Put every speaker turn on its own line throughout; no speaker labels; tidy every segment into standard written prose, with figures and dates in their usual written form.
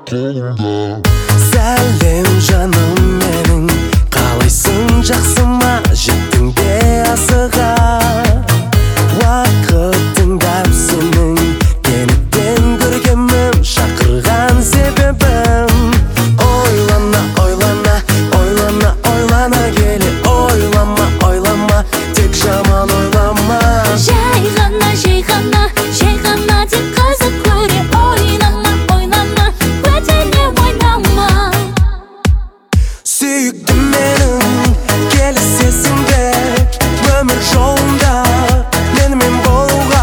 Сәлем жаным менің, қалайсың, жақсы ма? Жеттің бе асыға? Уақытыңдап сенің, кенеттен көргенмін, шақырған себебім. Ойлана, ойлана, ойлана, ойлана келе, ойлама, ойлама, тек жаман ойлама.
Жай ғана, жай ғана, жай ғана деп қызық көре, ойнама, ойнама, өтіне ойнама.
Сүйіктім менің, келісесің бе өмір жолында менімен болуға?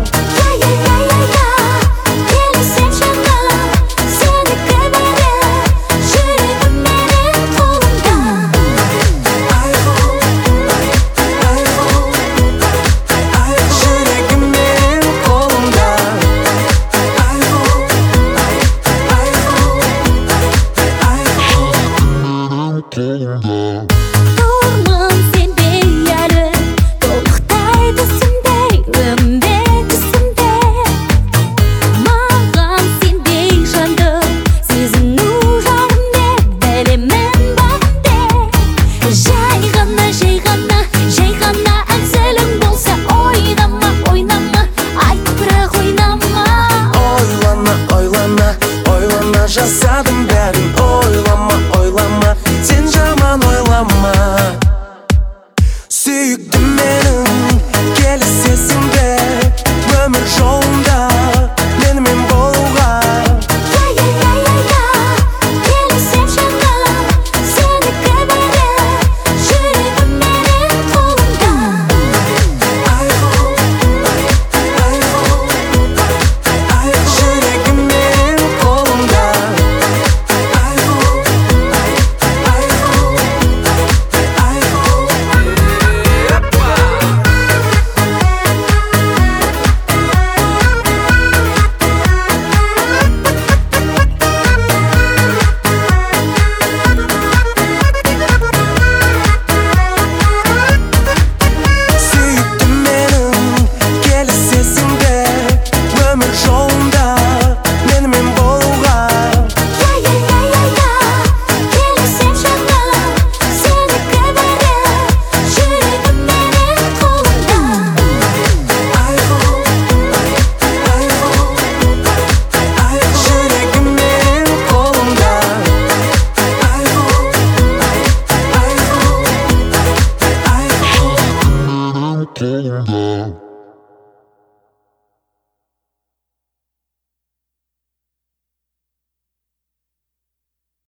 Келісем жаным, сенікі бәрі, жүрегім менің қолымда.
Жүрегім менің қолымда.
Тұрмын сенбей әлі, толықтай түсімдей, үмбет түсімде. Маған сенбей жанды, сезіну жарымде, білемін бағымде. Жай ғана, жай ғана, жай ғана әзілің болса, ойнама, ойнама, айт бірақ ойнама.
Ойлана, ойлана, ойлана, жасадым бәрін. Ойлама, ойлама, сен жаман ойлама. Сүйіктім менің, келісесің бе өмір жолында менімен болуға?
Келісем жаным, сенікі бәрі, жүрегім менің қолымда.
Жүрегім менің қолымда. Сүйіктім менің, келісесің бе өмір жолында менімен болуға?
Келісем жаным, сенікі бәрі, жүрегім менің қолымда.
Жүрегім менің қолымда.
Kolumda